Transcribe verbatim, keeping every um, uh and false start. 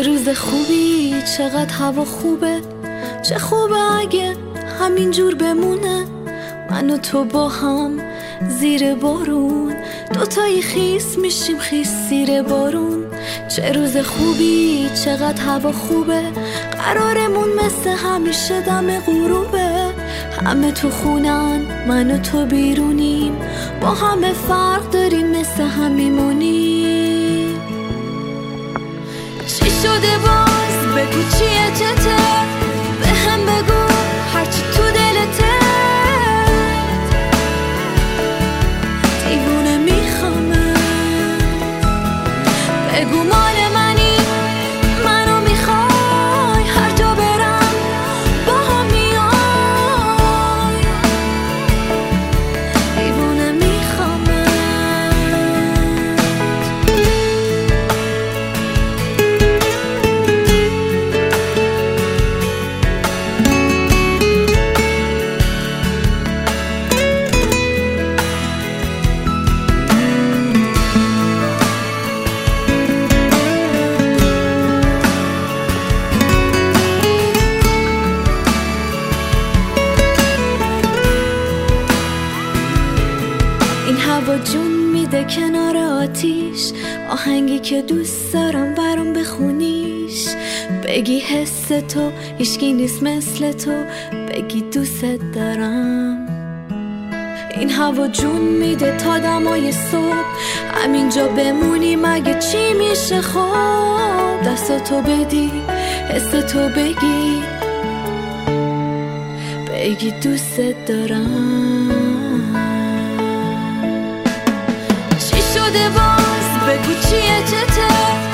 روز خوبی، چقدر هوا خوبه، چه خوبه اگه همینجور بمونه. من و تو با هم زیر بارون، دوتایی خیس میشیم خیس زیر بارون. چه روز خوبی، چقدر هوا خوبه، قرارمون مثل همیشه دم غروبه. همه تو خونن، من و تو بیرونیم، با همه فرق داریم مثل هم میمونیم. چی شده باز؟ بگو چیه چته، به هم بگو هرچی تو دلته. دیوونه میخوامه، بگو مال منی، منو میخوای، هر جا برم با هم میای. دیوونه میخوامه. این هوا جون میده کنار آتیش، آهنگی که دوست دارم برام بخونیش. بگی حس تو هیچکی نیست مثل تو، بگی دوست دارم. این هوا جون میده تا دمای صبح، همینجا بمونی مگه چی میشه خوب. دستاتو بدی، حس تو بگی، بگی دوست دارم. شده باز؟ بگو چیه چته،